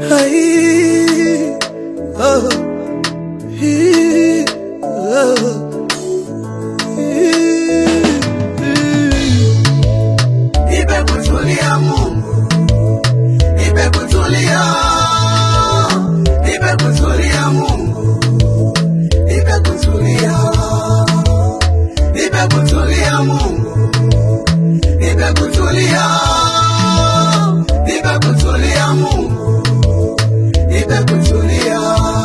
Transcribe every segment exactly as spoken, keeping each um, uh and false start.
Hai, oh, hi, oh, Nipe kutulia Mungu, nipe kutulia, nipe kutulia Mungu, nipe kutulia, nipe kutulia Mungu, nipe kutulia, nipe kutulia Mungu, nipe kutulia.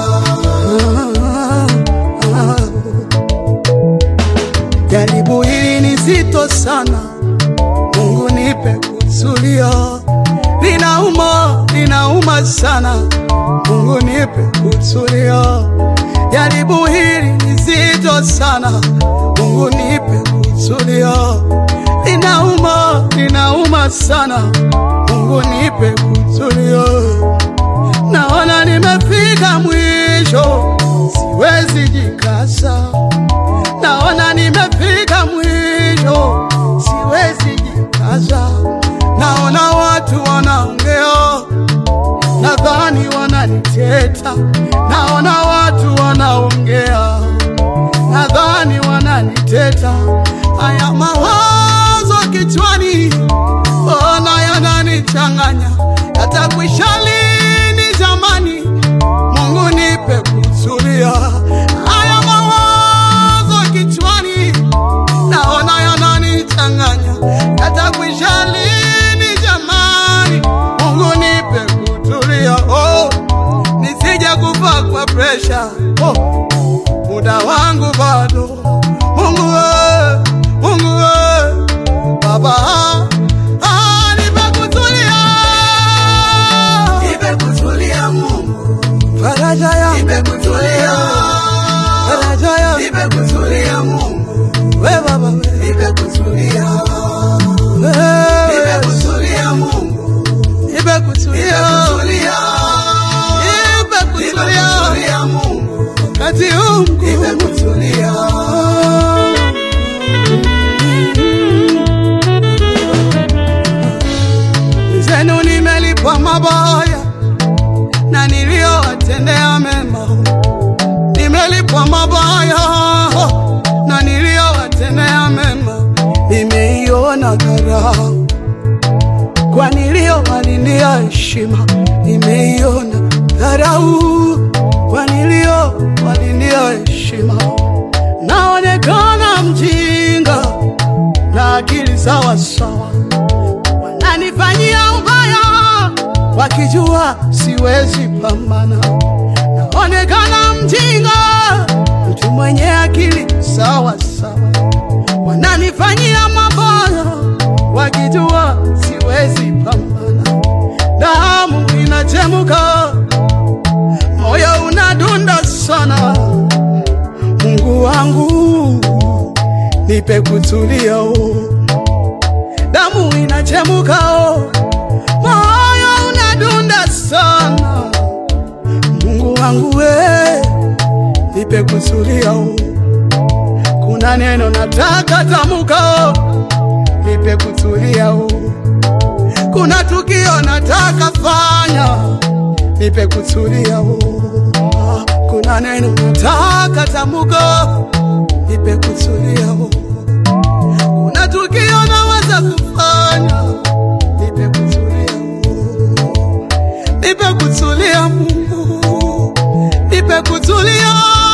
Jaribu hili ni zito sana, Mungu nipe kutulia. Linauma, linauma sana, Mungu nipe kutulia. Jaribu hili ni zito sana, Mungu nipe kutulia. Linauma, linauma sana, Mungu nipe kutulia. Naona nimefika mwisho, siwezi jikasa. Naona nimefika mwisho, siwezi jikaza. Naona watu wanaongea, nadhani wananiteta. Naona watu wanaongea, nadhani wananiteta. Haya mawazo kichwani, ona yananichanganya. Yatakwisha lini jamani? Mungu nipe kutulia. Haya mawazo kichwani, naona yananichanganya. Yatakwisha lini jamani? Mungu nipe kutulia. Oh, nisije kufa kwa pressure. Oh, muda wangu bado. Mungu we, Mungu we, Baba, ah, nipe kutulia. Nipe kutulia Mungu, Faraja ya, nipe kutulia, faraja ya, nipe kutulia Mungu, we Baba we, nipe kutulia, we, nipe kutulia Mungu, nipe nipe kutulia, kutulia, nipe nipe kutulia. kutulia Mungu, Kati Mungu nipe kutulia. zenu nimelipwa mabaya na niliyowatendea mema. Nimelipwa mabaya na niliyowatendea mema. Nimeiona dharau kwa niliyowalindia heshima. Nimeiona dharau kwa niliyowalindia heshima. Naonekana mjinga na akili sawa sawa. Wananifanyia ubaya wakijua siwezi pambana. Naonekana mjinga, mtu mwenye akili sawa sawa. Wananifanyia mabaya wakijua siwezi pambana. Damu inachemka, moyo unadunda sana. Mungu wangu nipe kutulia. Oh, damu inachemka, oh, moyo unadunda sana. Mungu wangu we, nipe kutulia. Oh, kuna neno nataka tamuka. Oh, nipe kutulia. Oh, kuna tukio nataka fanya. Nipe kutulia. Oh, kuna neno nataka tamuka. Nipe kutulia. Oh, kuna tukio naweza kufanya. Nipe kutulia. Oh, nipe kutulia Mungu, nipe kutulia.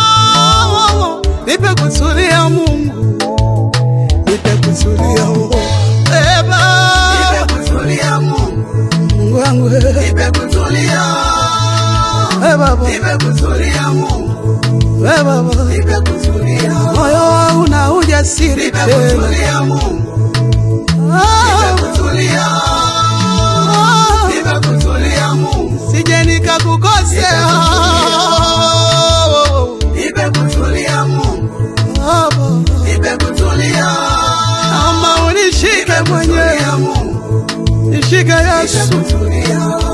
Oh, nipe kutulia Mungu, nipe kutulia. Oh, Baba, Nipe kutulia Mungu, Mungu wangu, nipe kutulia, eh Baba, nipe kutulia Mungu, eh Baba, nipe kutulia, moyo wangu na ujasiri nipe tena. kutulia Mungu, Ah, nipe kutulia, ah, nipe kutulia Mungu, sije nikakukosea. nipe kutulia Mungu, Baba, nipe kutulia, ama unishike nipe mwenyewe, kutulia Mungu, nishike nipe Yesu. kutulia.